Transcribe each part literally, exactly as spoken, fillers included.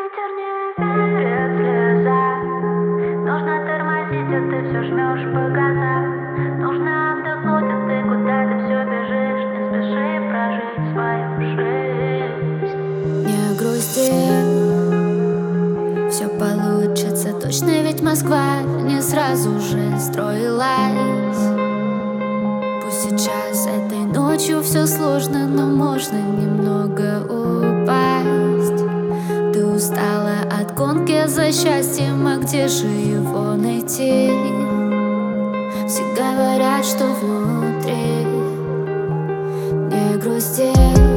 Ветер не верит слезам. Нужно тормозить, а ты все жмешь по газам. Нужно отдохнуть, а ты куда-то все бежишь. Не спеши прожить свою жизнь. Не грусти, все получится точно, ведь Москва не сразу же строилась. Пусть сейчас этой ночью все сложно, но можно немного упасть. Ты устала от гонки за счастьем, а где же его найти? Все говорят, что внутри. Не грусти,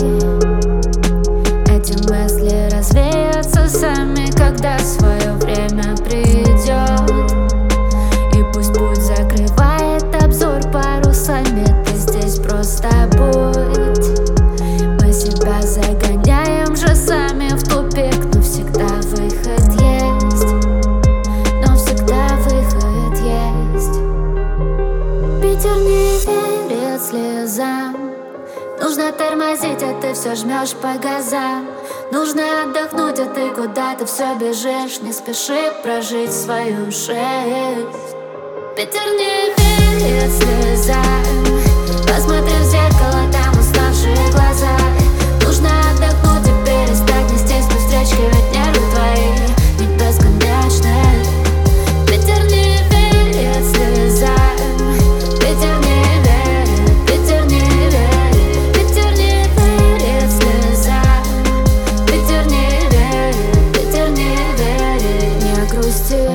эти мысли развеются сами, когда свое время придет. И пусть путь закрывает обзор парусами, ты здесь просто будь. Мы себя загоняем же сами в тупик, но всегда выход есть. Но всегда выход есть. Ветер не верит слезам. Нужно тормозить, а ты все жмешь по газам. Нужно отдохнуть, а ты куда-то все бежишь. Не спеши прожить свою жизнь. Ветер не верит слезам. Посмотри в зеркало, там уставшие глаза. Нужно отдохнуть и перестать нестись по встречке, ведь нервы твои не бесконечны. Ветер не верит слезам. Ветер не верит, ветер не верит. Ветер не верит слезам. Ветер не верит, ветер не верит. Не грусти,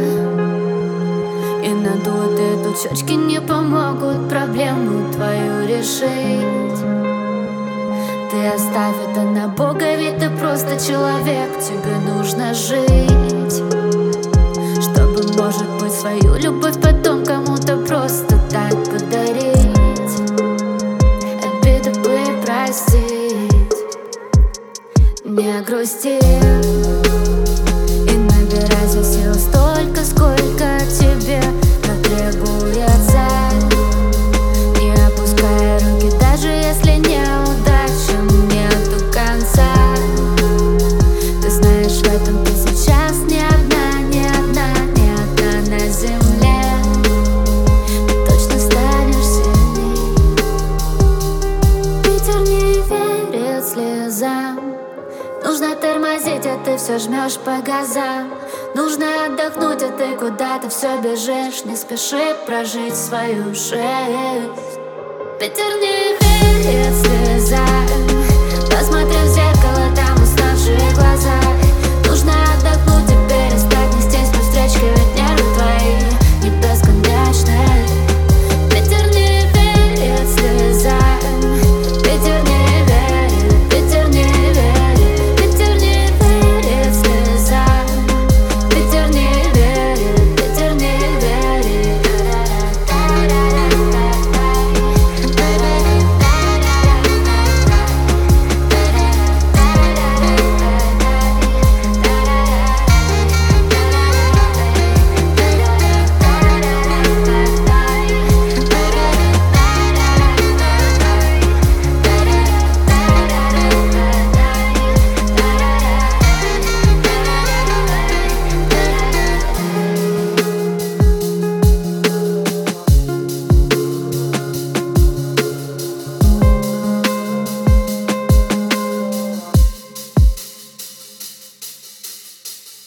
и надутые тучочки не помогут проблему твою решить. Ты оставь это на Бога, ведь ты просто человек, тебе нужно жить. Чтобы, может быть, свою любовь потом кому-то просто так подарить. Обиды бы простить. Не грусти и набирайся сил столько, сколько тебе потребуется. Не опускай руки, даже если неудачам нету конца. Ты знаешь, в этом ты сейчас не одна, не одна, не одна на земле. Ты точно станешь сильней. Ветер не верит слезам. Нужно тормозить, а ты все жмешь по газам. Нужно отдохнуть, а ты куда-то все бежишь. Не спеши прожить свою жизнь. Ветер не верит слезам. Посмотри в зеркало, там уставшие глаза.